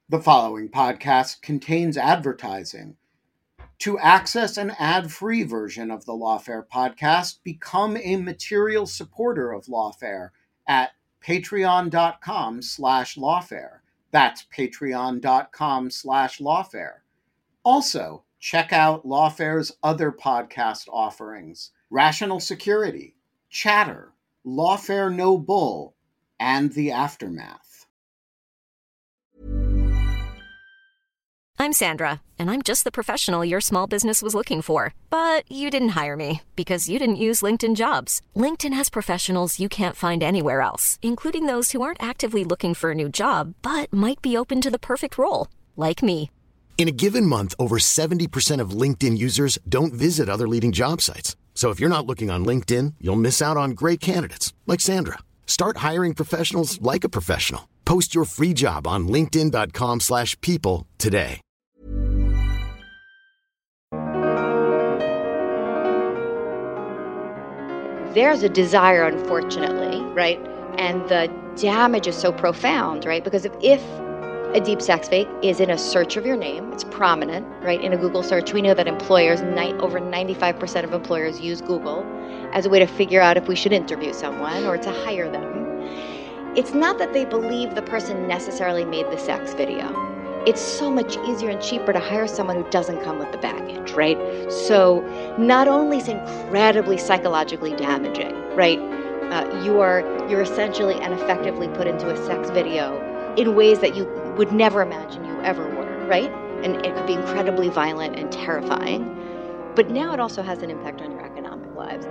The following podcast contains advertising. To access an ad-free version of the Lawfare podcast, become a material supporter of Lawfare at patreon.com/lawfare. That's patreon.com/lawfare. Also, check out Lawfare's other podcast offerings: Rational Security, Chatter, Lawfare No Bull, and The Aftermath. I'm Sandra, and I'm just the professional your small business was looking for. But you didn't hire me because you didn't use LinkedIn Jobs. LinkedIn has professionals you can't find anywhere else, including those who aren't actively looking for a new job, but might be open to the perfect role, like me. In a given month, over 70% of LinkedIn users don't visit other leading job sites. So if you're not looking on LinkedIn, you'll miss out on great candidates like Sandra. Start hiring professionals like a professional. Post your free job on linkedin.com/people today. There's a desire, unfortunately, right? And the damage is so profound, right? Because if a deep sex fake is in a search of your name, it's prominent, right? In a Google search, we know that employers, over 95% of employers use Google as a way to figure out if we should interview someone or to hire them. It's not that they believe the person necessarily made the sex video. It's so much easier and cheaper to hire someone who doesn't come with the baggage, right? So not only is it incredibly psychologically damaging, right? You're essentially and effectively put into a sex video in ways that you would never imagine you ever were, right? And it could be incredibly violent and terrifying. But now it also has an impact on your economic lives.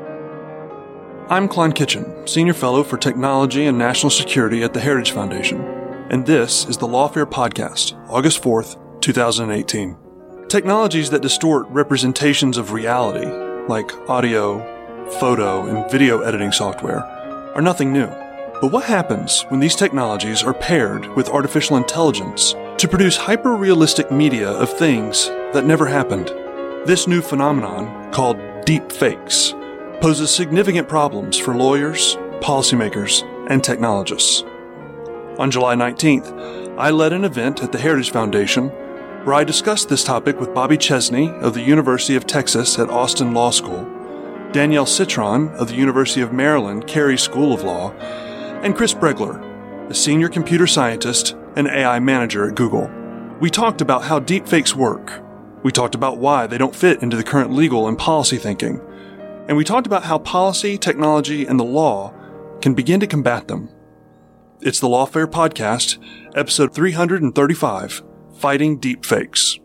I'm Klein Kitchen, Senior Fellow for Technology and National Security at the Heritage Foundation, and this is the Lawfare Podcast, August 4th, 2018. Technologies that distort representations of reality, like audio, photo, and video editing software, are nothing new. But what happens when these technologies are paired with artificial intelligence to produce hyper-realistic media of things that never happened? This new phenomenon, called deep fakes, poses significant problems for lawyers, policymakers, and technologists. On July 19th, I led an event at the Heritage Foundation where I discussed this topic with Bobby Chesney of the University of Texas at Austin Law School, Danielle Citron of the University of Maryland Carey School of Law, and Chris Bregler, a senior computer scientist and AI manager at Google. We talked about how deepfakes work. We talked about why they don't fit into the current legal and policy thinking. And we talked about how policy, technology, and the law can begin to combat them. It's the Lawfare Podcast, episode 335, Fighting Deepfakes.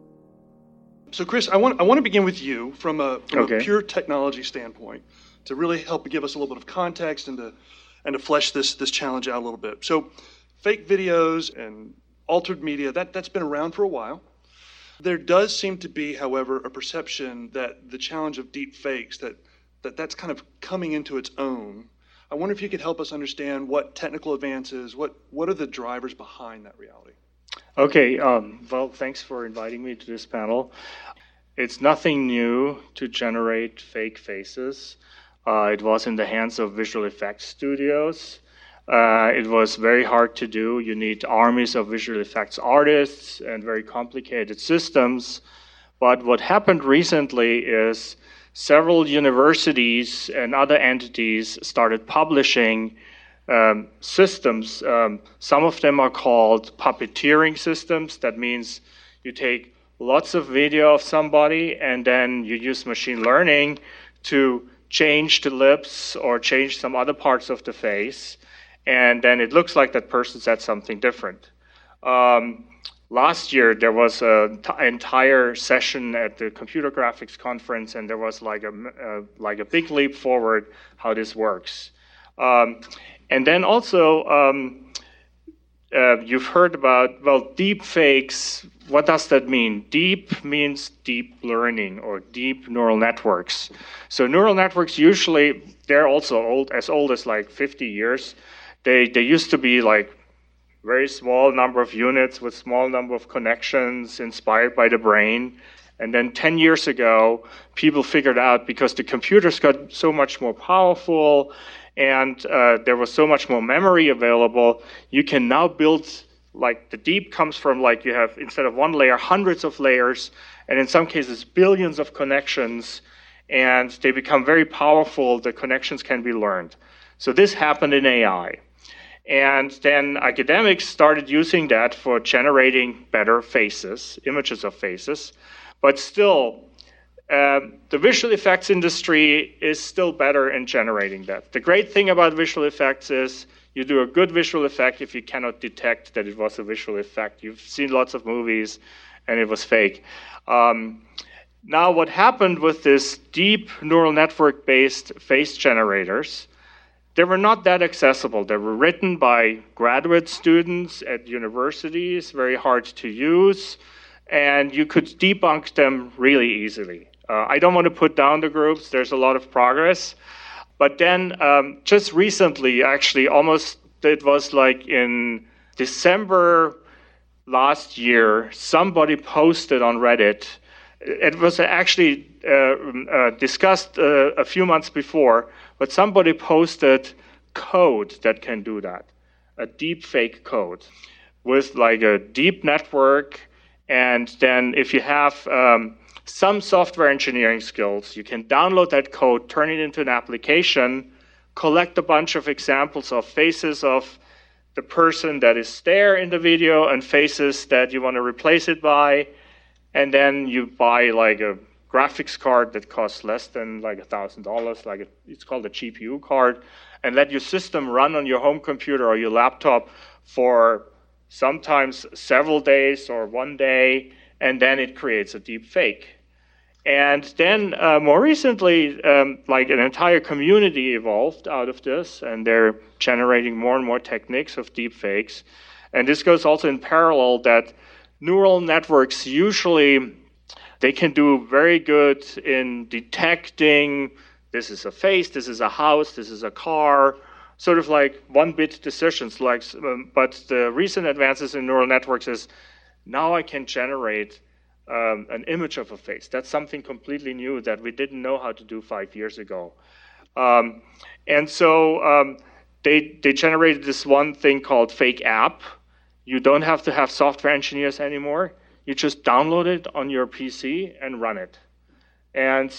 So, Chris, I want to begin with you from a pure technology standpoint to really help give us a little bit of context and to flesh this challenge out a little bit. So, fake videos and altered media, that's been around for a while. There does seem to be, however, a perception that the challenge of deep fakes, that's kind of coming into its own. I wonder if you could help us understand what technical advances, what are the drivers behind that reality? Okay, well, thanks for inviting me to this panel. It's nothing new to generate fake faces. It was in the hands of visual effects studios. It was very hard to do. You need armies of visual effects artists and very complicated systems. But what happened recently is several universities and other entities started publishing systems. Some of them are called puppeteering systems. That means you take lots of video of somebody and then you use machine learning to change the lips or change some other parts of the face. And then it looks like that person said something different. Last year, there was an entire session at the Computer Graphics Conference, and there was like a big leap forward how this works. And then also, you've heard about, deep fakes. What does that mean? Deep means deep learning or deep neural networks. So neural networks usually, they're also old as like 50 years. They used to be like very small number of units with small number of connections inspired by the brain. And then 10 years ago, people figured out because the computers got so much more powerful and there was so much more memory available, you can now build like the deep comes from like you have, instead of one layer, hundreds of layers, and in some cases billions of connections, and they become very powerful. The connections can be learned. So this happened in AI. And then academics started using that for generating better faces, images of faces. But still, the visual effects industry is still better in generating that. The great thing about visual effects is you do a good visual effect if you cannot detect that it was a visual effect. You've seen lots of movies and it was fake. Now what happened with this deep neural network-based face generators, they were not that accessible. They were written by graduate students at universities, very hard to use, and you could debunk them really easily. I don't want to put down the groups. There's a lot of progress. But then just recently, actually, almost it was like in December last year, somebody posted on Reddit. It was actually discussed a few months before, but somebody posted code that can do that, a deep fake code with like a deep network. And then if you have some software engineering skills, you can download that code, turn it into an application, collect a bunch of examples of faces of the person that is there in the video and faces that you want to replace it by. And then you buy like a graphics card that costs less than like $1,000, it's called a GPU card, and let your system run on your home computer or your laptop for sometimes several days or one day, and then it creates a deep fake. And then more recently, like an entire community evolved out of this, and they're generating more and more techniques of deep fakes. And this goes also in parallel that neural networks usually, they can do very good in detecting this is a face, this is a house, this is a car, sort of like one-bit decisions. But the recent advances in neural networks is now I can generate an image of a face. That's something completely new that we didn't know how to do 5 years ago. And so they generated this one thing called Fake App. You don't have to have software engineers anymore. You just download it on your PC and run it. And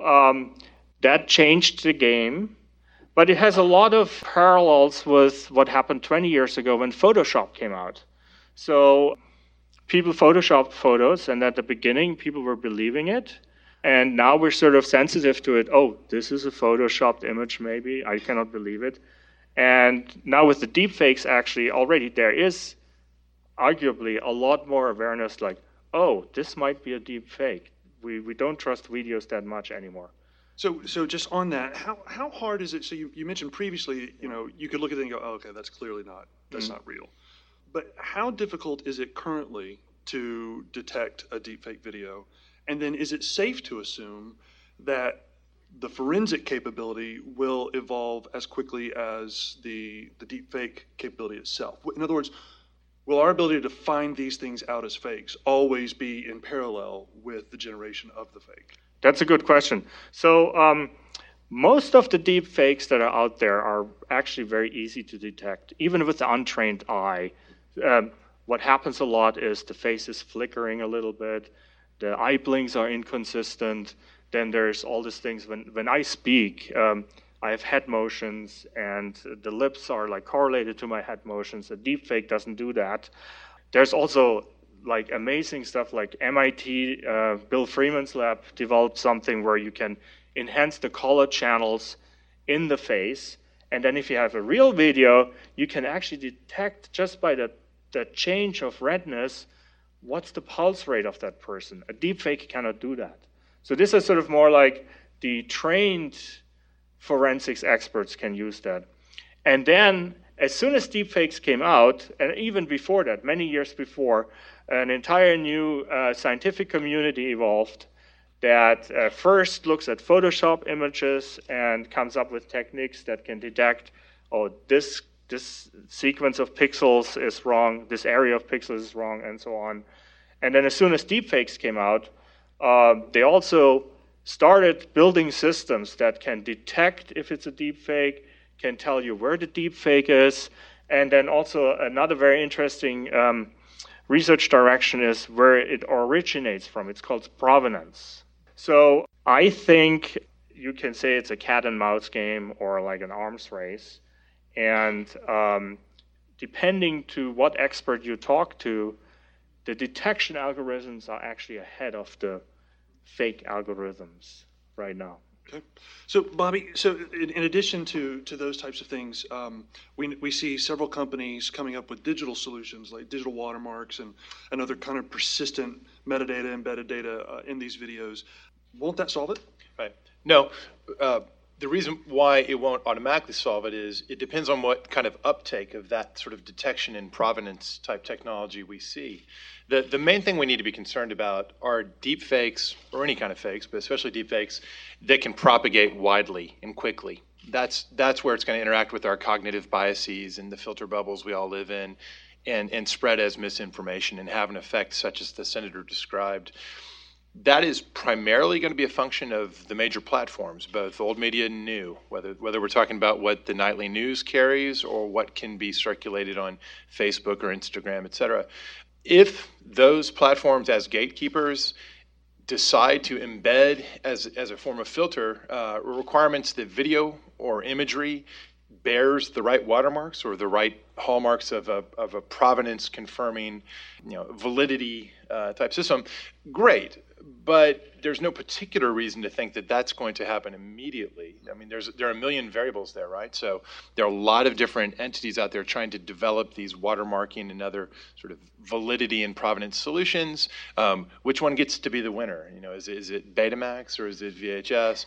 so that changed the game. But it has a lot of parallels with what happened 20 years ago when Photoshop came out. So people photoshopped photos, and at the beginning, people were believing it. And now we're sort of sensitive to it. Oh, this is a photoshopped image, maybe. I cannot believe it. And now with the deepfakes, actually, already there is arguably a lot more awareness like, oh, this might be a deep fake. We don't trust videos that much anymore. So just on that, how hard is it? So you mentioned previously, you could look at it and go, oh, okay, that's clearly that's not real. But how difficult is it currently to detect a deepfake video? And then is it safe to assume that the forensic capability will evolve as quickly as the deepfake capability itself? In other words, will our ability to find these things out as fakes always be in parallel with the generation of the fake? That's a good question. So most of the deep fakes that are out there are actually very easy to detect, even with the untrained eye. What happens a lot is the face is flickering a little bit, the eye blinks are inconsistent, then there's all these things. When I speak, I have head motions, and the lips are like correlated to my head motions. A deep fake doesn't do that. There's also like amazing stuff like MIT, Bill Freeman's lab developed something where you can enhance the color channels in the face. And then if you have a real video, you can actually detect just by the change of redness, what's the pulse rate of that person. A deepfake cannot do that. So this is sort of more like the trained forensics experts can use that. And then as soon as deepfakes came out, and even before that, many years before, an entire new scientific community evolved that first looks at Photoshop images and comes up with techniques that can detect, oh, this sequence of pixels is wrong, this area of pixels is wrong, and so on. And then as soon as deepfakes came out, they also started building systems that can detect if it's a deepfake, can tell you where the deepfake is, And then also another very interesting research direction is where it originates from. It's called provenance. So I think you can say it's a cat and mouse game or like an arms race. And depending to what expert you talk to, the detection algorithms are actually ahead of the fake algorithms right now. Okay. So, Bobby, in addition to those types of things, we see several companies coming up with digital solutions like digital watermarks and other kind of persistent metadata, embedded data in these videos. Won't that solve it? Right. No. The reason why it won't automatically solve it is it depends on what kind of uptake of that sort of detection and provenance type technology we see. The main thing we need to be concerned about are deep fakes, or any kind of fakes, but especially deep fakes, that can propagate widely and quickly. That's where it's going to interact with our cognitive biases and the filter bubbles we all live in, and spread as misinformation and have an effect such as the senator described. That is primarily going to be a function of the major platforms, both old media and new, whether we're talking about what the nightly news carries or what can be circulated on Facebook or Instagram, et cetera. If those platforms as gatekeepers decide to embed as a form of filter requirements that video or imagery bears the right watermarks or the right hallmarks of a provenance confirming, validity type system, great. But there's no particular reason to think that that's going to happen immediately. I mean, there are a million variables there, right? So there are a lot of different entities out there trying to develop these watermarking and other sort of validity and provenance solutions. Which one gets to be the winner? Is it Betamax or is it VHS?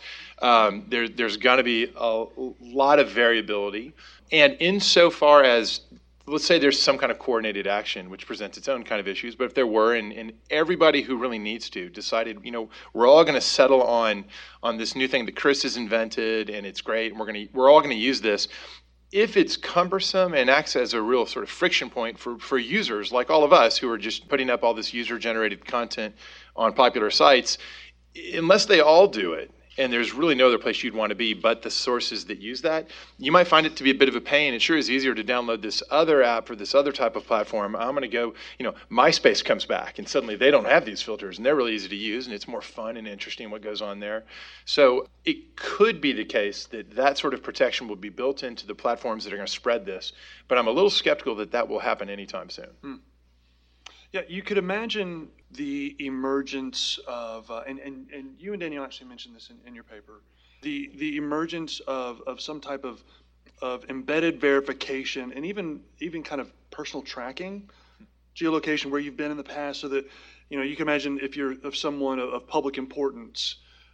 There's going to be a lot of variability. And insofar as, let's say there's some kind of coordinated action, which presents its own kind of issues, but if there were, and everybody who really needs to decided, we're all going to settle on this new thing that Chris has invented, and it's great, and we're all going to use this. If it's cumbersome and acts as a real sort of friction point for users like all of us who are just putting up all this user-generated content on popular sites, unless they all do it, and there's really no other place you'd want to be but the sources that use that, you might find it to be a bit of a pain. It sure is easier to download this other app for this other type of platform. I'm going to go, MySpace comes back, and suddenly they don't have these filters, and they're really easy to use, and it's more fun and interesting what goes on there. So it could be the case that sort of protection will be built into the platforms that are going to spread this, but I'm a little skeptical that will happen anytime soon. Yeah, you could imagine the emergence of, and you and Danielle actually mentioned this in your paper, the emergence of some type of embedded verification and even kind of personal tracking, geolocation where you've been in the past, so that you can imagine if you're of someone of public importance,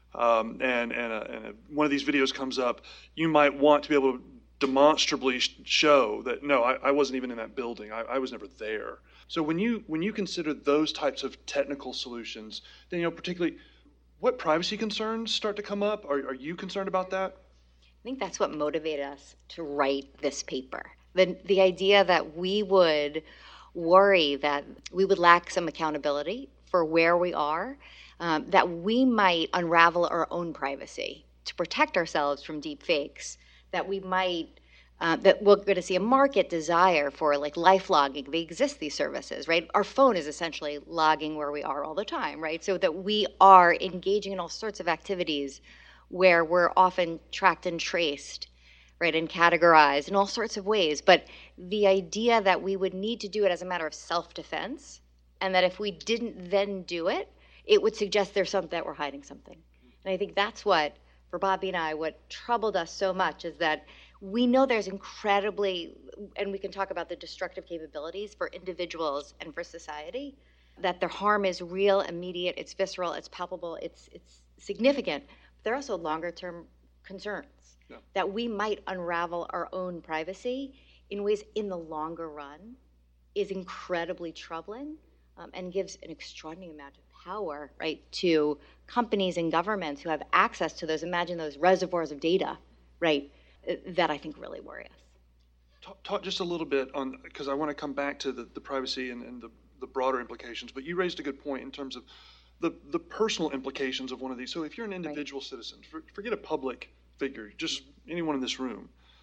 and one of these videos comes up, you might want to be able to demonstrably show that no, I wasn't even in that building, I was never there. So when you consider those types of technical solutions, then particularly, what privacy concerns start to come up? Are you concerned about that? I think that's what motivated us to write this paper. The idea that we would worry that we would lack some accountability for where we are, that we might unravel our own privacy to protect ourselves from deep fakes, that we might that we're going to see a market desire for life logging. They exist, these services, right? Our phone is essentially logging where we are all the time, right? So that we are engaging in all sorts of activities where we're often tracked and traced, right, and categorized in all sorts of ways. But the idea that we would need to do it as a matter of self-defense, and that if we didn't then do it, it would suggest that we're hiding something. And I think that's what, for Bobby and I, what troubled us so much is that we know there's incredibly, and we can talk about the destructive capabilities for individuals and for society, that their harm is real, immediate, it's visceral, it's palpable, it's significant. But there are also longer-term concerns that we might unravel our own privacy in ways in the longer run is incredibly troubling, and gives an extraordinary amount of power, right, to companies and governments who have access to those, imagine those reservoirs of data, right, that I think really worry us. Talk just a little bit on, because I want to come back to the privacy and the broader implications, but you raised a good point in terms of the personal implications of one of these. So if you're an individual citizen, forget a public figure, just anyone in this room,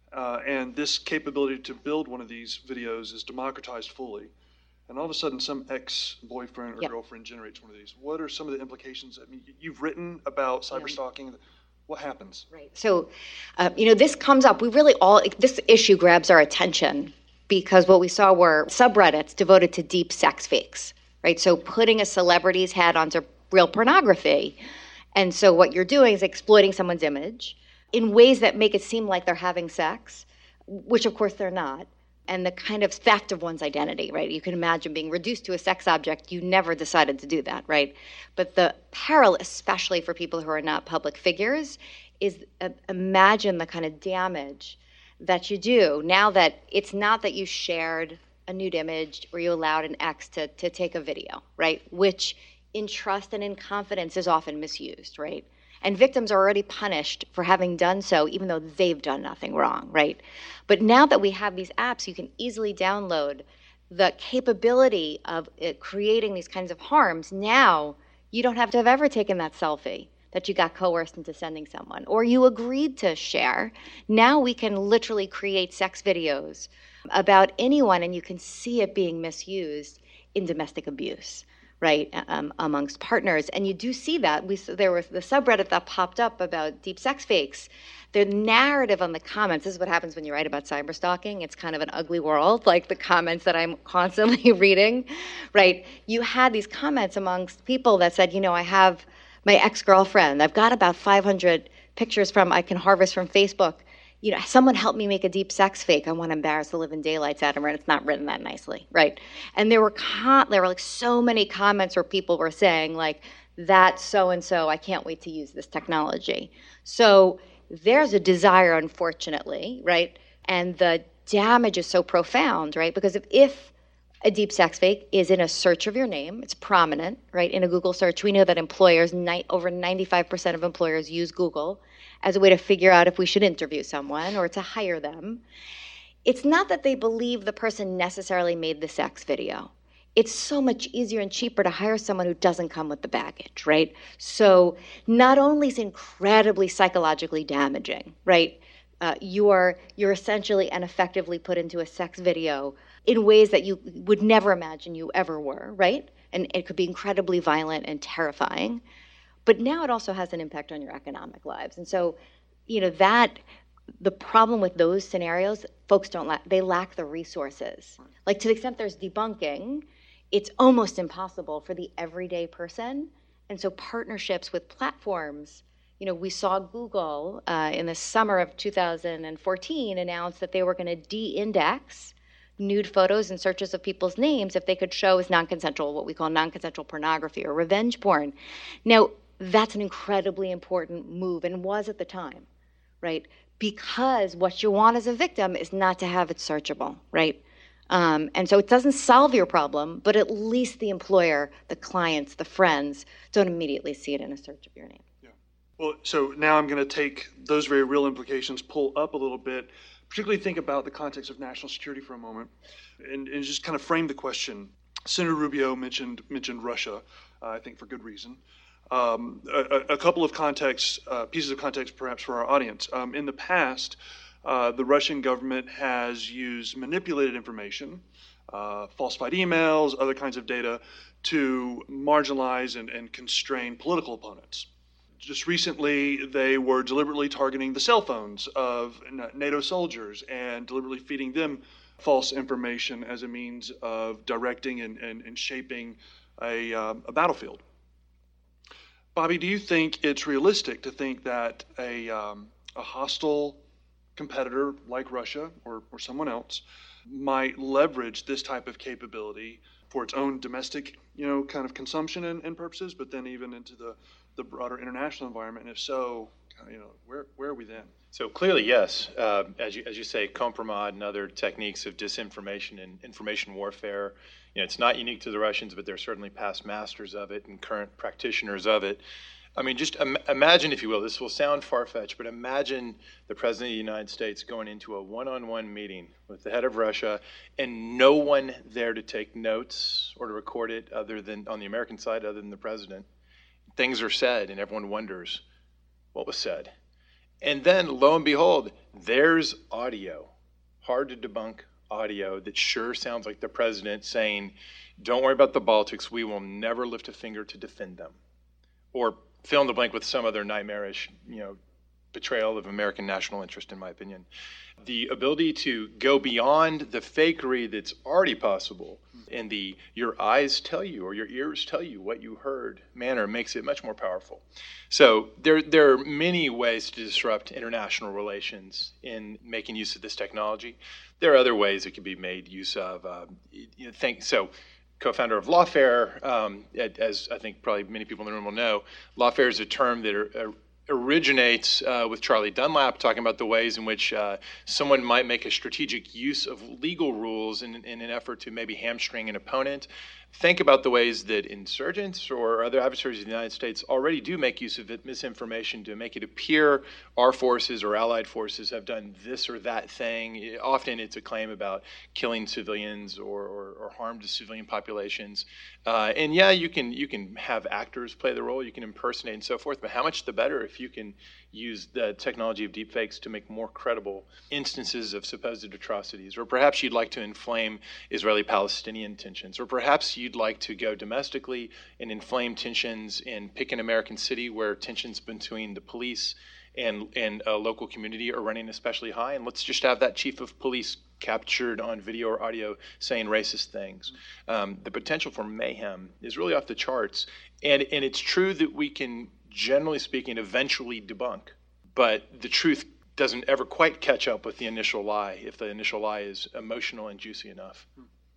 and this capability to build one of these videos is democratized fully, and all of a sudden some ex-boyfriend or girlfriend generates one of these. What are some of the implications? I mean, you've written about cyberstalking. What happens? Right. So, this comes up. This issue grabs our attention because what we saw were subreddits devoted to deep sex fakes, right? So putting a celebrity's head onto real pornography. And so what you're doing is exploiting someone's image in ways that make it seem like they're having sex, which of course they're not. And the kind of theft of one's identity, right? You can imagine being reduced to a sex object. You never decided to do that, right? But the peril, especially for people who are not public figures, is imagine the kind of damage that you do now that it's not that you shared a nude image or you allowed an ex to take a video, right? Which in trust and in confidence is often misused, right? And victims are already punished for having done so, even though they've done nothing wrong, right? But now that we have these apps, you can easily download the capability of creating these kinds of harms. Now, you don't have to have ever taken that selfie that you got coerced into sending someone, or you agreed to share. Now we can literally create sex videos about anyone, and you can see it being misused in domestic abuse, right, amongst partners. And you do see that. There was the subreddit that popped up about deep sex fakes. The narrative on the comments, this is what happens when you write about cyberstalking. It's kind of an ugly world, like the comments that I'm constantly reading, right? You had these comments amongst people that said, I have my ex-girlfriend. I've got about 500 pictures I can harvest from Facebook. Someone helped me make a deep sex fake. I want to embarrass the living daylights out of her, and it's not written that nicely, right? And there were like so many comments where people were saying like, that's so-and-so, I can't wait to use this technology. So there's a desire, unfortunately, right? And the damage is so profound, right? Because if a deep sex fake is in a search of your name, it's prominent, right? In a Google search, we know that employers, over 95% of employers use Google as a way to figure out if we should interview someone or to hire them. It's not that they believe the person necessarily made the sex video. It's so much easier and cheaper to hire someone who doesn't come with the baggage, right? So not only is it incredibly psychologically damaging, right? You're essentially and effectively put into a sex video in ways that you would never imagine you ever were, right? And it could be incredibly violent and terrifying. But now it also has an impact on your economic lives. And so, the problem with those scenarios, folks they lack the resources. Like to the extent there's debunking, it's almost impossible for the everyday person. And so partnerships with platforms, we saw Google in the summer of 2014 announce that they were going to de-index nude photos and searches of people's names if they could show as non-consensual, what we call non-consensual pornography or revenge porn. Now, that's an incredibly important move and was at the time, right? Because what you want as a victim is not to have it searchable, right? And so it doesn't solve your problem, but at least the employer, the clients, the friends don't immediately see it in a search of your name. Yeah. Well, so now I'm going to take those very real implications, pull up a little bit, particularly think about the context of national security for a moment, and just kind of frame the question. Senator Rubio mentioned Russia, I think for good reason. A couple of pieces of context perhaps for our audience. In the past, the Russian government has used manipulated information, falsified emails, other kinds of data, to marginalize and constrain political opponents. Just recently, they were deliberately targeting the cell phones of NATO soldiers and deliberately feeding them false information as a means of directing and shaping a battlefield. Bobby, do you think it's realistic to think that a hostile competitor like Russia or someone else might leverage this type of capability for its own domestic, kind of consumption and purposes, but then even into the broader international environment? And if so, where are we then? So clearly, yes. As you say, compromat and other techniques of disinformation and information warfare. It's not unique to the Russians, but they're certainly past masters of it and current practitioners of it. I mean, just imagine, if you will, this will sound far-fetched, but imagine the President of the United States going into a one-on-one meeting with the head of Russia and no one there to take notes or to record it other than on the American side, other than the President. Things are said and everyone wonders what was said. And then, lo and behold, there's audio, hard to debunk audio that sure sounds like the president saying, don't worry about the Baltics, we will never lift a finger to defend them. Or fill in the blank with some other nightmarish, betrayal of American national interest, in my opinion. The ability to go beyond the fakery that's already possible in the your eyes tell you or your ears tell you what you heard manner makes it much more powerful. So there are many ways to disrupt international relations in making use of this technology. There are other ways it can be made use of. Co-founder of Lawfare, as I think probably many people in the room will know, Lawfare is a term that originates with Charlie Dunlap, talking about the ways in which someone might make a strategic use of legal rules in an effort to maybe hamstring an opponent. Think about the ways that insurgents or other adversaries of the United States already do make use of misinformation to make it appear our forces or allied forces have done this or that thing. Often it's a claim about killing civilians or harm to civilian populations. And yeah, you can have actors play the role, you can impersonate and so forth, but how much the better if you can use the technology of deepfakes to make more credible instances of supposed atrocities. Or perhaps you'd like to inflame Israeli-Palestinian tensions. Or perhaps you'd like to go domestically and inflame tensions and pick an American city where tensions between the police and a local community are running especially high. And let's just have that chief of police captured on video or audio saying racist things. The potential for mayhem is really off the charts. And it's true that we can, generally speaking, eventually debunk. But the truth doesn't ever quite catch up with the initial lie if the initial lie is emotional and juicy enough.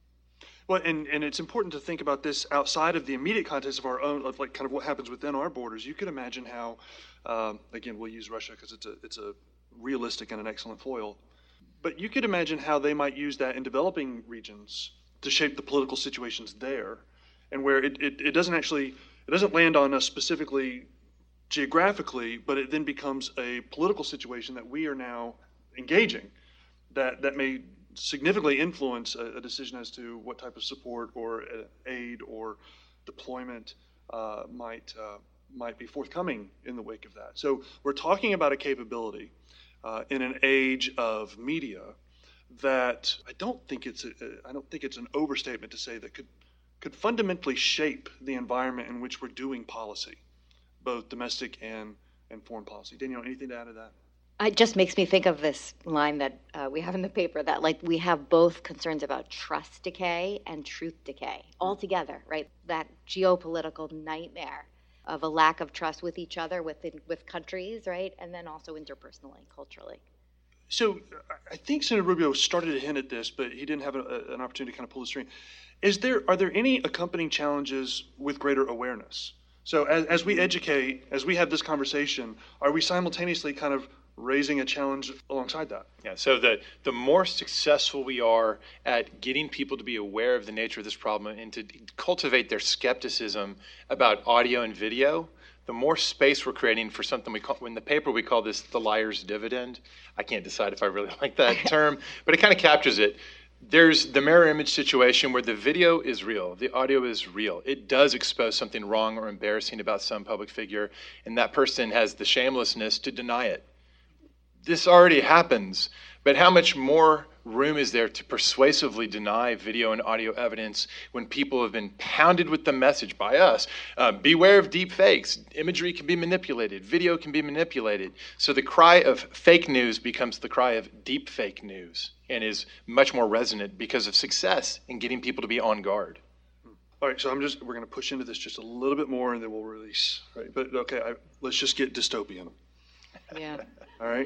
Well, and it's important to think about this outside of the immediate context of our own, of like kind of what happens within our borders. You could imagine how, again, we'll use Russia because it's a realistic and an excellent foil. But you could imagine how they might use that in developing regions to shape the political situations there, and where it doesn't land on us specifically geographically, but it then becomes a political situation that we are now engaging that may significantly influence a decision as to what type of support or aid or deployment might be forthcoming in the wake of that. So we're talking about a capability in an age of media that I don't think it's an overstatement to say that could fundamentally shape the environment in which we're doing policy, both domestic and foreign policy. Danielle, anything to add to that? It just makes me think of this line that we have in the paper that like we have both concerns about trust decay and truth decay all together, right? That geopolitical nightmare of a lack of trust with each other, with countries, right? And then also interpersonally, culturally. So I think Senator Rubio started to hint at this, but he didn't have an opportunity to kind of pull the string. Are there any accompanying challenges with greater awareness? So as we educate, as we have this conversation, are we simultaneously kind of raising a challenge alongside that? Yeah, so the more successful we are at getting people to be aware of the nature of this problem and to cultivate their skepticism about audio and video, the more space we're creating for something we call, in the paper we call this the liar's dividend. I can't decide if I really like that term, but it kind of captures it. There's the mirror image situation where the video is real, the audio is real. It does expose something wrong or embarrassing about some public figure, and that person has the shamelessness to deny it. This already happens, but how much more room is there to persuasively deny video and audio evidence when people have been pounded with the message by us? Beware of deep fakes. Imagery can be manipulated. Video can be manipulated. So the cry of fake news becomes the cry of deep fake news and is much more resonant because of success in getting people to be on guard. All right, so we're going to push into this just a little bit more and then we'll release. Right? But okay, let's just get dystopian. Yeah. All right.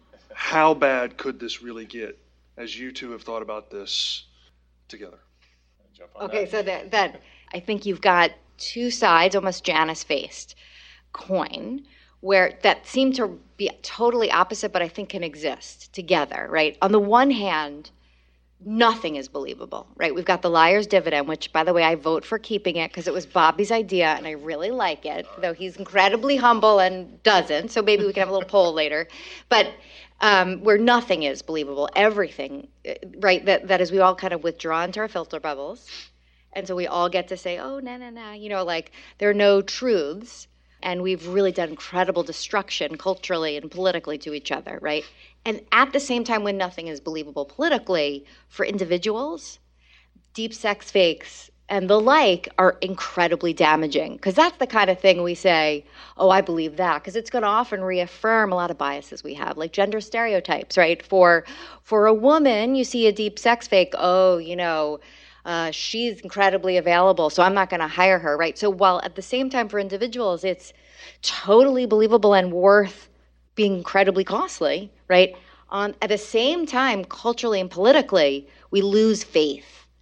How bad could this really get, as you two have thought about this together? Okay, so that I think you've got two sides, almost Janus-faced coin, where that seem to be totally opposite, but I think can exist together, right? On the one hand, nothing is believable, right? We've got the liar's dividend, which, by the way, I vote for keeping it because it was Bobby's idea, and I really like it, though he's incredibly humble and doesn't, so maybe we can have a little poll later. But where nothing is believable, everything, right? That is, we all kind of withdraw into our filter bubbles, and so we all get to say, oh, no, like there are no truths. And we've really done incredible destruction culturally and politically to each other, right? And at the same time, when nothing is believable politically, for individuals, deep sex fakes and the like are incredibly damaging, because that's the kind of thing we say, oh, I believe that, because it's going to often reaffirm a lot of biases we have, like gender stereotypes, right? For a woman, you see a deep sex fake, oh, she's incredibly available, so I'm not going to hire her, right? So while at the same time for individuals, it's totally believable and worth being incredibly costly, right? At the same time, culturally and politically, we lose faith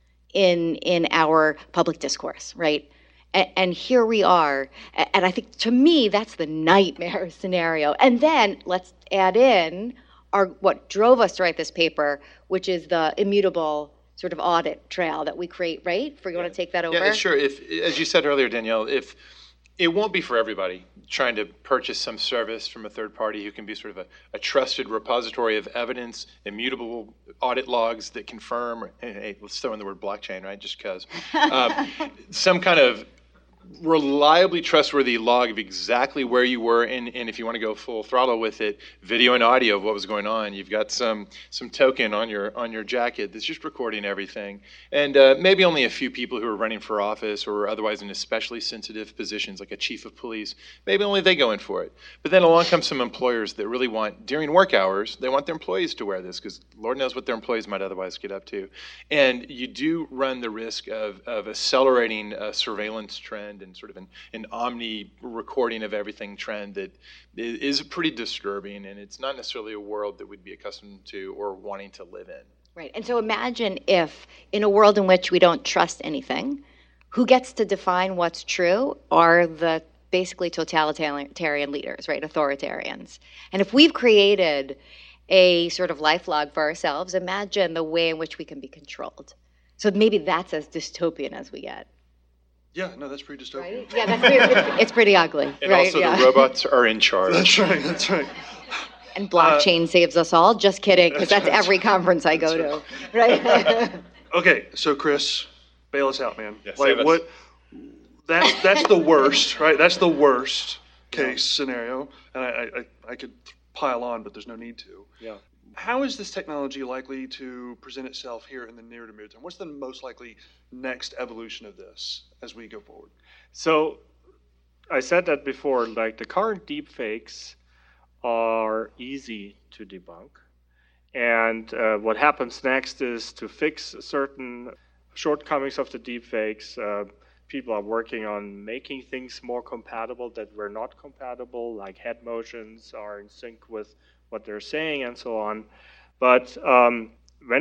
in our public discourse, right? And here we are. And I think, to me, that's the nightmare scenario. And then let's add in what drove us to write this paper, which is the immutable sort of audit trail that we create, right? You want to take that over? Yeah, sure. If, as you said earlier, Danielle, if it won't be for everybody trying to purchase some service from a third party who can be sort of a trusted repository of evidence, immutable audit logs that confirm, hey, let's throw in the word blockchain, right, just because, some kind of reliably trustworthy log of exactly where you were, and if you want to go full throttle with it, video and audio of what was going on. You've got some token on your jacket that's just recording everything, and maybe only a few people who are running for office or otherwise in especially sensitive positions, like a chief of police, maybe only they go in for it. But then along come some employers that really want, during work hours, they want their employees to wear this, because Lord knows what their employees might otherwise get up to. And you do run the risk of accelerating a surveillance trend and sort of an omni recording of everything trend that is pretty disturbing, and it's not necessarily a world that we'd be accustomed to or wanting to live in. Right. And so imagine if, in a world in which we don't trust anything, who gets to define what's true are the basically totalitarian leaders, right? Authoritarians. And if we've created a sort of life log for ourselves, imagine the way in which we can be controlled. So maybe that's as dystopian as we get. Yeah, no, that's pretty dystopian. Right? Yeah, it's pretty ugly. And right? also the robots are in charge. That's right. And blockchain saves us all. Just kidding, because that's every conference I go to. Right? Okay, so Chris, bail us out, man. Yeah, like save us. what? That's the worst, right? That's the worst case scenario, and I could pile on, but there's no need to. Yeah. How is this technology likely to present itself here in the near to midterm? What's the most likely next evolution of this as we go forward? So I said that before, like the current deepfakes are easy to debunk. And what happens next is to fix certain shortcomings of the deepfakes. People are working on making things more compatible that were not compatible, like head motions are in sync with what they're saying and so on. But when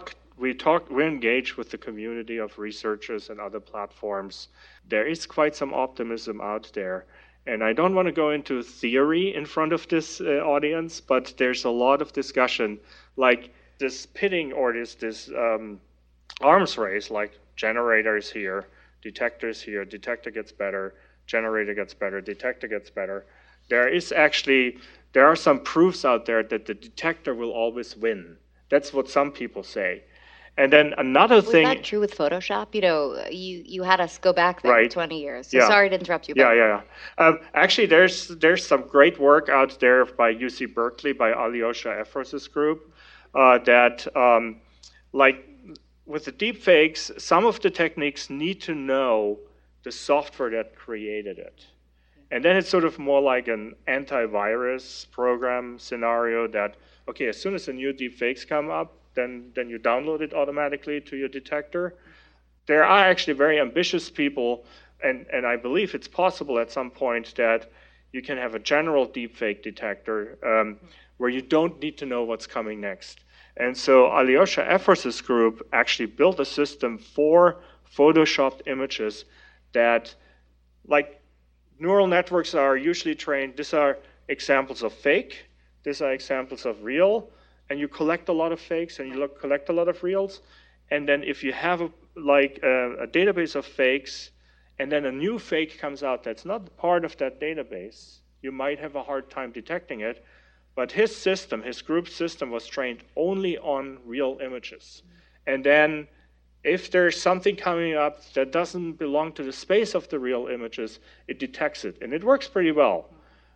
we engage with the community of researchers and other platforms. There is quite some optimism out there. And I don't want to go into theory in front of this audience, but there's a lot of discussion, like this pitting or this arms race, like generators here, detectors here, detector gets better, generator gets better, detector gets better. There are some proofs out there that the detector will always win. That's what some people say. And then another thing. Was that true with Photoshop? You know, you had us go back there Right. 20 years. So Yeah. sorry to interrupt you. Yeah. Actually, there's some great work out there by UC Berkeley, by Alyosha Efros's group, that like with the deepfakes, some of the techniques need to know the software that created it. And then it's sort of more like an antivirus program scenario that, okay, as soon as the new deepfakes come up, then you download it automatically to your detector. There are actually very ambitious people, and I believe it's possible at some point that you can have a general deepfake detector where you don't need to know what's coming next. And so Alyosha Efros's group actually built a system for photoshopped images that, like, neural networks are usually trained. These are examples of fake. These are examples of real. And you collect a lot of fakes and you collect a lot of reals. And then if you have a database of fakes and then a new fake comes out that's not part of that database, you might have a hard time detecting it. But his system, his group system, was trained only on real images. And then if there's something coming up that doesn't belong to the space of the real images, it detects it, and it works pretty well.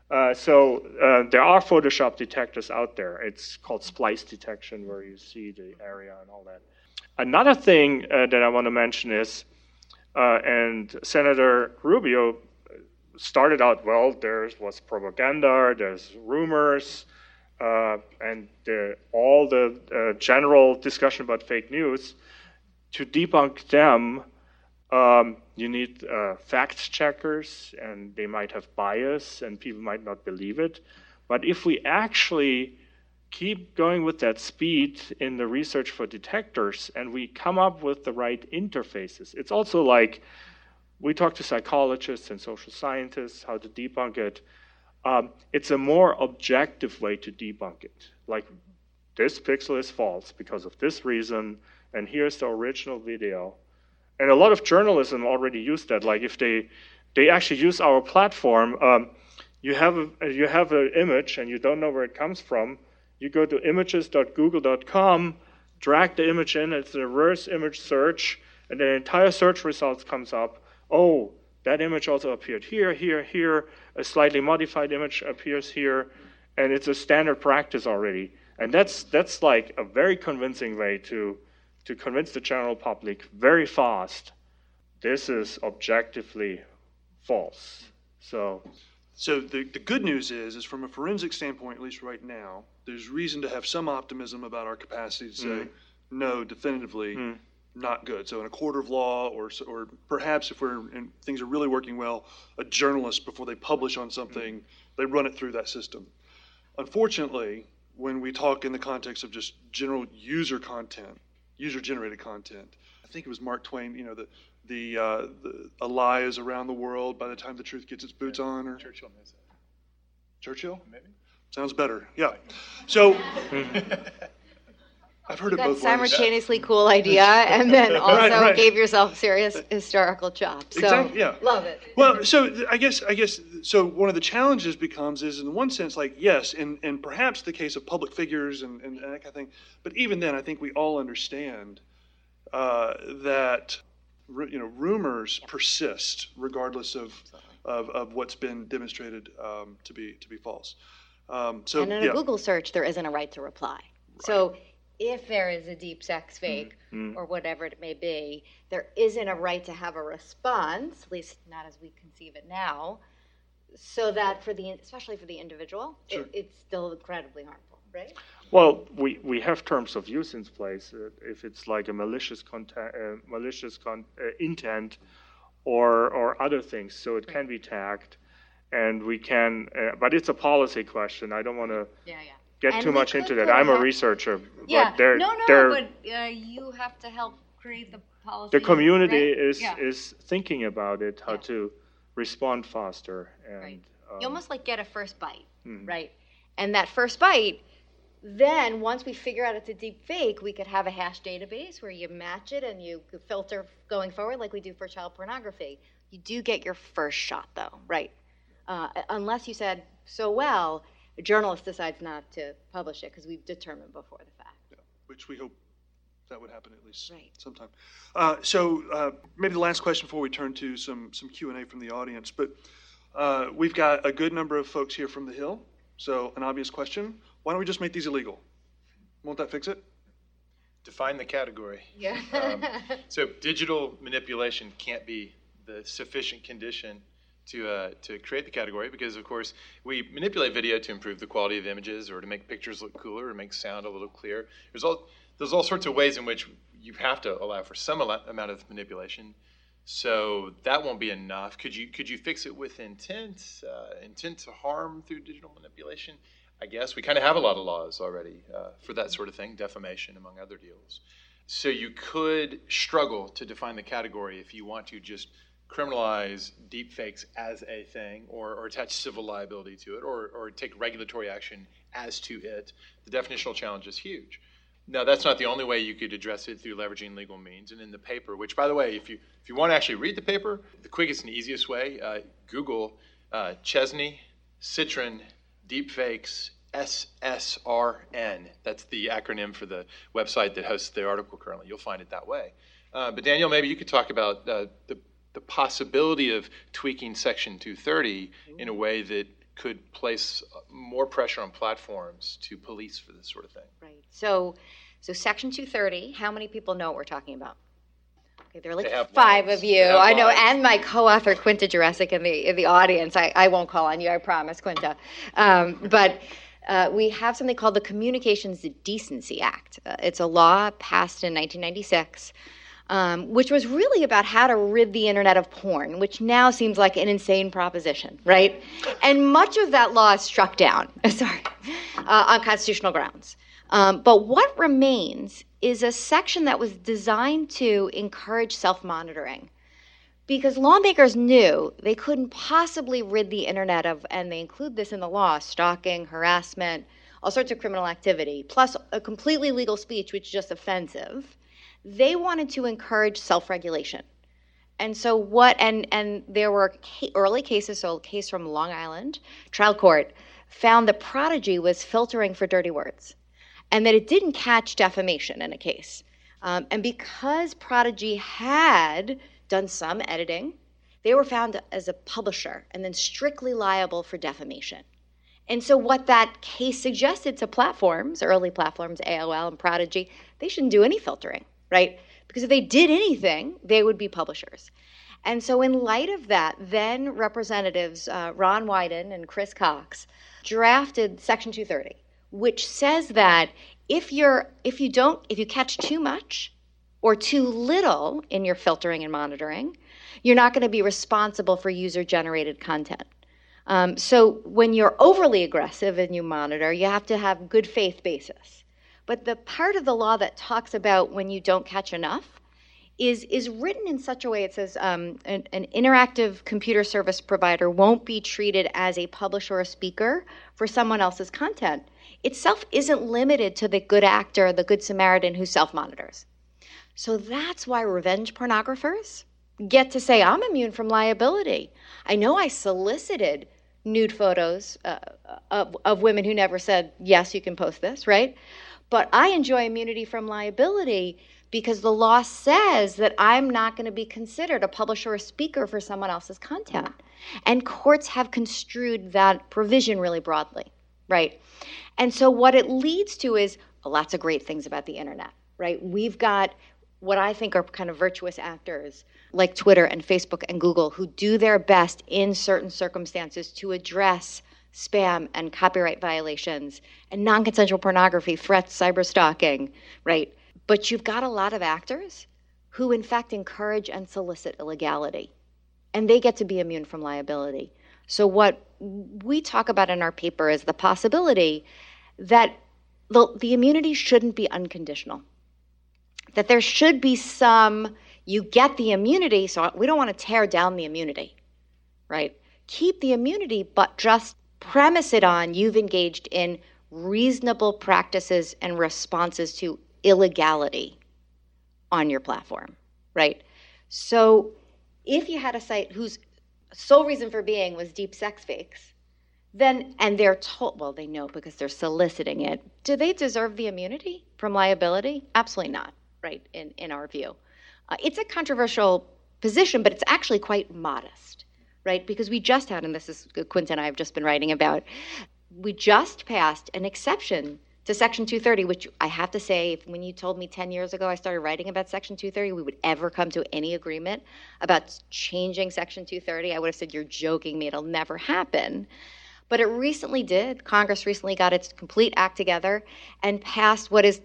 So there are Photoshop detectors out there. It's called splice detection, where you see the area and all that. Another thing that I want to mention is, and Senator Rubio started out, well, there was propaganda, there's rumors, and all the general discussion about fake news. To debunk them, you need fact checkers, and they might have bias, and people might not believe it. But if we actually keep going with that speed in the research for detectors, and we come up with the right interfaces, it's also like we talk to psychologists and social scientists how to debunk it. It's a more objective way to debunk it. Like, this pixel is false because of this reason, and here's the original video. And a lot of journalism already use that. Like, if they actually use our platform, you have an image and you don't know where it comes from, you go to images.google.com, drag the image in, it's a reverse image search, and the entire search results comes up. Oh, that image also appeared here, here, here, a slightly modified image appears here, and it's a standard practice already. And that's like a very convincing way to convince the general public very fast, this is objectively false. So the good news is from a forensic standpoint, at least right now, there's reason to have some optimism about our capacity to say, no, definitively not good. So in a court of law, or perhaps if things are really working well, a journalist, before they publish on something, they run it through that system. Unfortunately, when we talk in the context of just general user-generated content, I think it was Mark Twain, a lie is around the world by the time the truth gets its boots on. Or Churchill knows that. Churchill? Maybe. Sounds better. Yeah. So I've heard it both ways. Simultaneously cool idea, and then also gave yourself serious historical chops. So exactly, yeah. Love it. Well, so I guess so one of the challenges is in one sense, like, yes, and perhaps the case of public figures and that kind of thing, but even then I think we all understand that rumors persist regardless of what's been demonstrated to be false. And in a Google search, there isn't a right to reply. Right. So if there is a deep sex fake or whatever it may be, there isn't a right to have a response, at least not as we conceive it now, so that especially for the individual, sure, it's still incredibly harmful, right? Well, we have terms of use in place. If it's like a malicious intent or other things, so it can be tagged, and we can. But it's a policy question. I don't want to get too much into that. I'm a researcher. Yeah. But you have to help create the policy. The community is thinking about it, how to respond faster, and you almost like get a first bite, right? And that first bite. Then, once we figure out it's a deep fake, we could have a hash database where you match it and you filter going forward like we do for child pornography. You do get your first shot, though, right? Unless you said so well, a journalist decides not to publish it because we've determined before the fact. Yeah, which we hope that would happen at least sometime. So maybe the last question before we turn to some Q&A from the audience. But we've got a good number of folks here from the Hill. So an obvious question. Why don't we just make these illegal? Won't that fix it? Define the category. Yeah. So digital manipulation can't be the sufficient condition to create the category because, of course, we manipulate video to improve the quality of images or to make pictures look cooler or make sound a little clearer. There's all sorts of ways in which you have to allow for some amount of manipulation. So that won't be enough. Could you fix it with intent to harm through digital manipulation? I guess we kind of have a lot of laws already for that sort of thing, defamation among other deals. So you could struggle to define the category if you want to just criminalize deepfakes as a thing or attach civil liability to it or take regulatory action as to it. The definitional challenge is huge. Now, that's not the only way you could address it through leveraging legal means. And in the paper, which, by the way, if you want to actually read the paper, the quickest and easiest way, Google Chesney, Citrin, deepfakes, SSRN. That's the acronym for the website that hosts the article currently. You'll find it that way. But Danielle, maybe you could talk about the possibility of tweaking Section 230 in a way that could place more pressure on platforms to police for this sort of thing. Right. So Section 230, how many people know what we're talking about? Okay, there are like 5 of you. I know, and my co-author Quinta Jurecic in the audience. I won't call on you, I promise, Quinta. But we have something called the Communications Decency Act. It's a law passed in 1996, which was really about how to rid the internet of porn, which now seems like an insane proposition, right? And much of that law is struck down, on constitutional grounds. But what remains is a section that was designed to encourage self-monitoring, because lawmakers knew they couldn't possibly rid the internet of, and they include this in the law, stalking, harassment, all sorts of criminal activity, plus a completely legal speech, which is just offensive. They wanted to encourage self-regulation. And so and there were early cases, so a case from Long Island, trial court, found that Prodigy was filtering for dirty words, and that it didn't catch defamation in a case. And because Prodigy had done some editing, they were found as a publisher and then strictly liable for defamation. And so what that case suggested to platforms, early platforms, AOL and Prodigy, they shouldn't do any filtering, right? Because if they did anything, they would be publishers. And so in light of that, then Representatives Ron Wyden and Chris Cox drafted Section 230, which says that if you catch too much or too little in your filtering and monitoring, you're not going to be responsible for user-generated content. So when you're overly aggressive and you monitor, you have to have good faith basis. But the part of the law that talks about when you don't catch enough is written in such a way, it says an interactive computer service provider won't be treated as a publisher or speaker for someone else's content. Itself isn't limited to the good actor, the good Samaritan who self-monitors. So that's why revenge pornographers get to say, I'm immune from liability. I know I solicited nude photos of women who never said, yes, you can post this, right? But I enjoy immunity from liability because the law says that I'm not going to be considered a publisher or speaker for someone else's content. And courts have construed that provision really broadly, right? And so what it leads to is lots of great things about the internet, right? We've got what I think are kind of virtuous actors like Twitter and Facebook and Google who do their best in certain circumstances to address spam and copyright violations and non-consensual pornography, threats, cyberstalking, right? But you've got a lot of actors who in fact encourage and solicit illegality, and they get to be immune from liability. So what we talk about in our paper is the possibility that the immunity shouldn't be unconditional, that there should be some, you get the immunity, so we don't want to tear down the immunity, right? Keep the immunity, but just premise it on you've engaged in reasonable practices and responses to illegality on your platform, right? So if you had a site whose sole reason for being was deep sex fakes, then, and they're told, well, they know because they're soliciting it, do they deserve the immunity from liability? Absolutely not, right, in our view. It's a controversial position, but it's actually quite modest, right? Because we just had, and this is Quinta and I have just been writing about, we just passed an exception to Section 230, which I have to say, when you told me 10 years ago I started writing about Section 230, we would ever come to any agreement about changing Section 230, I would have said, you're joking me, it'll never happen. But it recently did. Congress recently got its complete act together and passed what is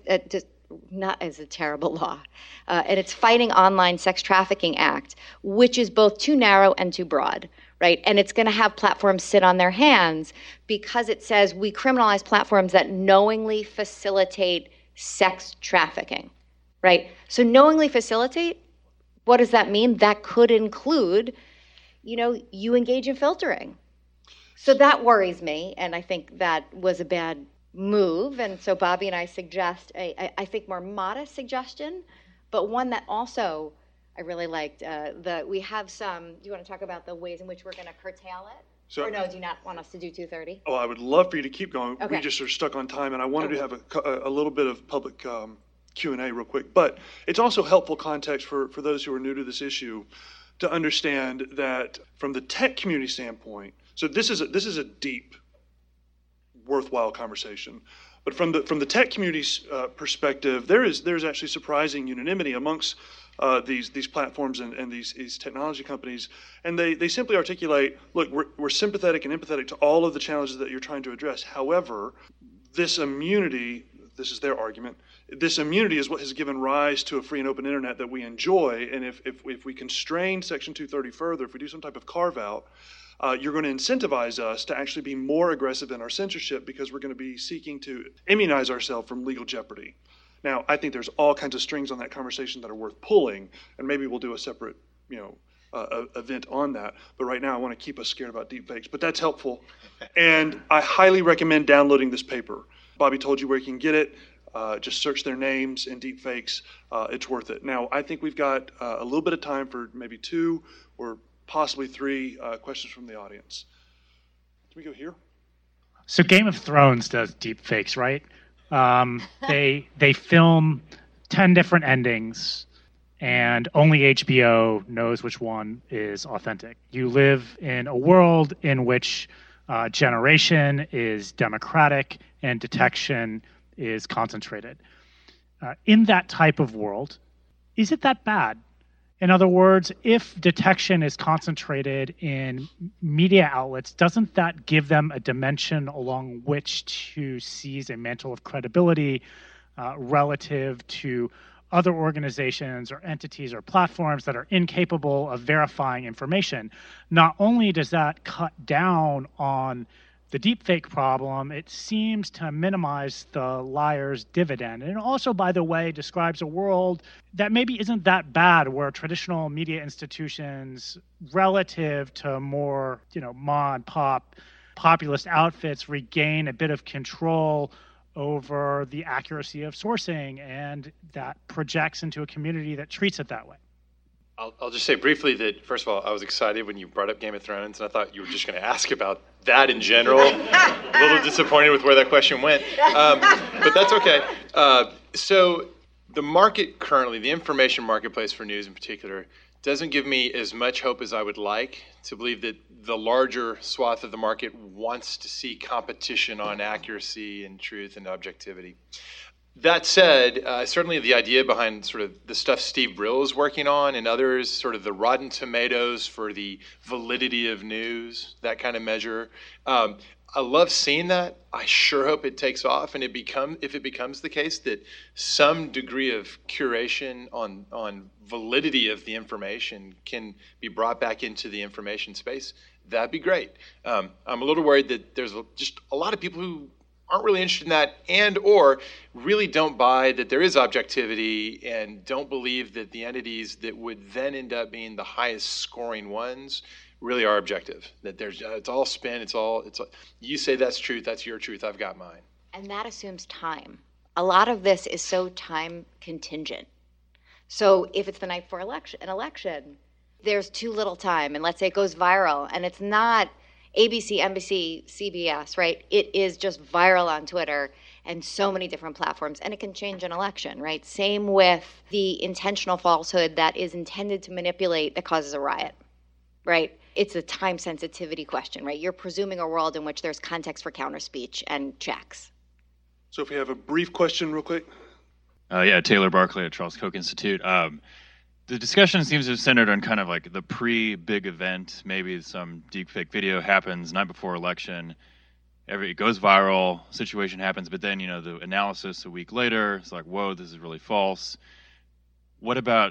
not as a terrible law, and it's Fighting Online Sex Trafficking Act, which is both too narrow and too broad, right? And it's going to have platforms sit on their hands because it says we criminalize platforms that knowingly facilitate sex trafficking, right? So knowingly facilitate, what does that mean? That could include, you engage in filtering. So that worries me, and I think that was a bad move. And so Bobby and I suggest I think more modest suggestion, but one that also I really liked. We have some. Do you want to talk about the ways in which we're going to curtail it? So, or no, do you not want us to do 230? Oh, I would love for you to keep going. Okay. We just are stuck on time, and I wanted to have a little bit of public Q&A real quick, but it's also helpful context for those who are new to this issue to understand that from the tech community standpoint, so this is a deep, worthwhile conversation. But from the tech community's perspective, there's actually surprising unanimity amongst these platforms and these technology companies, and they simply articulate, look, we're sympathetic and empathetic to all of the challenges that you're trying to address. However, this immunity, this is their argument, this immunity is what has given rise to a free and open internet that we enjoy, and if we constrain Section 230 further, if we do some type of carve-out, you're going to incentivize us to actually be more aggressive in our censorship because we're going to be seeking to immunize ourselves from legal jeopardy. Now, I think there's all kinds of strings on that conversation that are worth pulling, and maybe we'll do a separate, event on that. But right now, I want to keep us scared about deepfakes. But that's helpful, and I highly recommend downloading this paper. Bobby told you where you can get it. Just search their names in deepfakes. It's worth it. Now, I think we've got a little bit of time for maybe 2 or possibly 3 questions from the audience. Can we go here? So Game of Thrones does deepfakes, right? They film 10 different endings, and only HBO knows which one is authentic. You live in a world in which generation is democratic and detection is concentrated. In that type of world, is it that bad? In other words, if detection is concentrated in media outlets, doesn't that give them a dimension along which to seize a mantle of credibility relative to other organizations or entities or platforms that are incapable of verifying information? Not only does that cut down on the deepfake problem, it seems to minimize the liar's dividend. And it also, by the way, describes a world that maybe isn't that bad, where traditional media institutions, relative to more, mod, pop, populist outfits, regain a bit of control over the accuracy of sourcing, and that projects into a community that treats it that way. I'll just say briefly that, first of all, I was excited when you brought up Game of Thrones, and I thought you were just going to ask about that in general. A little disappointed with where that question went, but that's okay. So the market currently, the information marketplace for news in particular, doesn't give me as much hope as I would like to believe that the larger swath of the market wants to see competition on accuracy and truth and objectivity. That said, certainly the idea behind sort of the stuff Steve Brill is working on and others, sort of the Rotten Tomatoes for the validity of news, that kind of measure. I love seeing that. I sure hope it takes off, and if it becomes the case that some degree of curation on validity of the information can be brought back into the information space, that'd be great. I'm a little worried that there's just a lot of people who aren't really interested in that, and or really don't buy that there is objectivity and don't believe that the entities that would then end up being the highest scoring ones really are objective. That there's it's all spin, it's all you say that's truth, that's your truth, I've got mine. And that assumes time. A lot of this is so time contingent. So if it's the night before an election, there's too little time, and let's say it goes viral, and it's not ABC, NBC, CBS, right? It is just viral on Twitter and so many different platforms, and it can change an election, right? Same with the intentional falsehood that is intended to manipulate that causes a riot, right? It's a time sensitivity question, right? You're presuming a world in which there's context for counter speech and checks. So if we have a brief question real quick. Taylor Barkley at Charles Koch Institute. The discussion seems to have centered on kind of like the pre-big event. Maybe some deepfake video happens night before election. It goes viral, situation happens, but then, the analysis a week later, it's like, whoa, this is really false. What about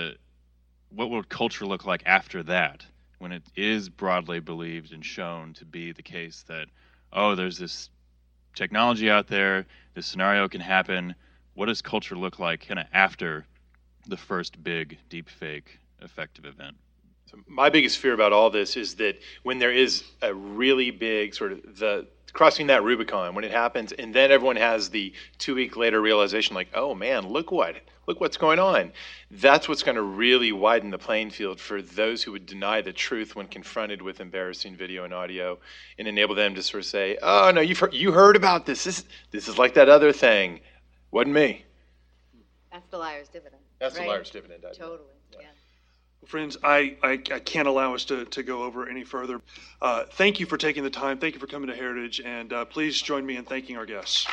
what will culture look like after that, when it is broadly believed and shown to be the case that, there's this technology out there, this scenario can happen. What does culture look like kind of after the first big deepfake effective event? So my biggest fear about all this is that when there is a really big sort of the crossing that Rubicon, when it happens, and then everyone has the 2 week later realization, like, oh man, look what's going on. That's what's going to really widen the playing field for those who would deny the truth when confronted with embarrassing video and audio, and enable them to sort of say, oh no, you heard about this. This is like that other thing. Wasn't me. That's the liar's dividend. That's right? the liar's dividend idea. Totally, yeah. Friends, I can't allow us to go over any further. Thank you for taking the time. Thank you for coming to Heritage, and please join me in thanking our guests.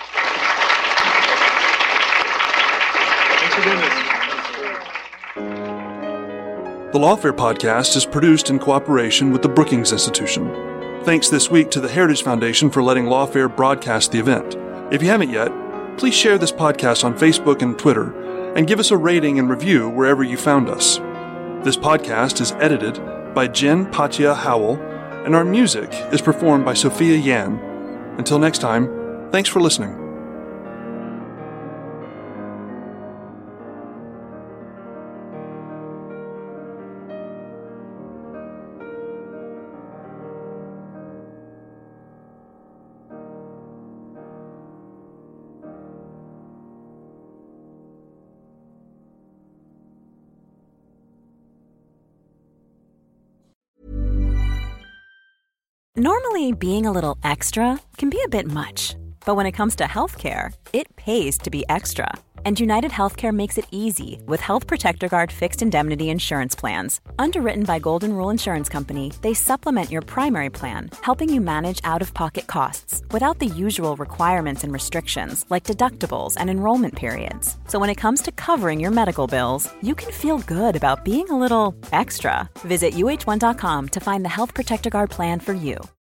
Thanks for doing this. The Lawfare Podcast is produced in cooperation with the Brookings Institution. Thanks this week to the Heritage Foundation for letting Lawfare broadcast the event. If you haven't yet, please share this podcast on Facebook and Twitter, and give us a rating and review wherever you found us. This podcast is edited by Jen Patia Howell, and our music is performed by Sophia Yan. Until next time, thanks for listening. Normally, being a little extra can be a bit much, but when it comes to healthcare, it pays to be extra. And United Healthcare makes it easy with Health Protector Guard fixed indemnity insurance plans. Underwritten by Golden Rule Insurance Company, they supplement your primary plan, helping you manage out-of-pocket costs without the usual requirements and restrictions like deductibles and enrollment periods. So when it comes to covering your medical bills, you can feel good about being a little extra. Visit UH1.com to find the Health Protector Guard plan for you.